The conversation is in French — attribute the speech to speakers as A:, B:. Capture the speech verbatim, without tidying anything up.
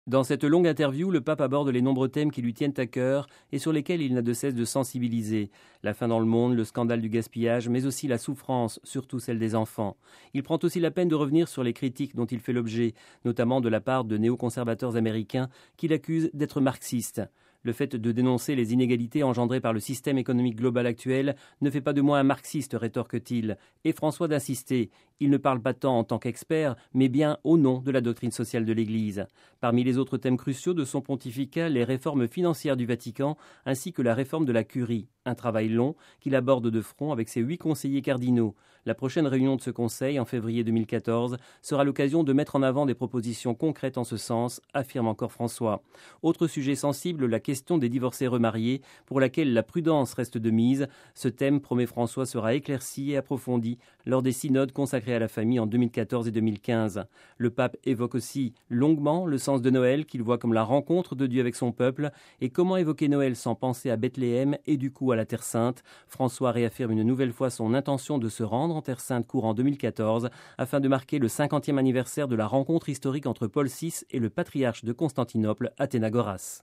A: Dans cette longue interview, le pape aborde les nombreux thèmes qui lui tiennent à cœur et sur lesquels il n'a de cesse de sensibiliser. La faim dans le monde, le scandale du gaspillage, mais aussi la souffrance, surtout celle des enfants. Il prend aussi la peine de revenir sur les critiques dont il fait l'objet, notamment de la part de néoconservateurs américains qui l'accusent d'être marxiste. Le fait de dénoncer les inégalités engendrées par le système économique global actuel ne fait pas de moi un marxiste, rétorque-t-il. Et François d'insister. Il ne parle pas tant en tant qu'expert, mais bien au nom de la doctrine sociale de l'Église. Parmi les autres thèmes cruciaux de son pontificat, les réformes financières du Vatican, ainsi que la réforme de la Curie. Un travail long qu'il aborde de front avec ses huit conseillers cardinaux. La prochaine réunion de ce conseil, en février deux mille quatorze, sera l'occasion de mettre en avant des propositions concrètes en ce sens, affirme encore François. Autre sujet sensible, la question des divorcés remariés, pour laquelle la prudence reste de mise. Ce thème, promet François, sera éclairci et approfondi lors des synodes consacrés à la famille en deux mille quatorze et deux mille quinze. Le pape évoque aussi longuement le sens de Noël, qu'il voit comme la rencontre de Dieu avec son peuple, et comment évoquer Noël sans penser à Bethléem et du coup à la Terre Sainte. François réaffirme une nouvelle fois son intention de se rendre en Terre Sainte courant deux mille quatorze afin de marquer le cinquantième anniversaire de la rencontre historique entre Paul six et le patriarche de Constantinople, Athénagoras.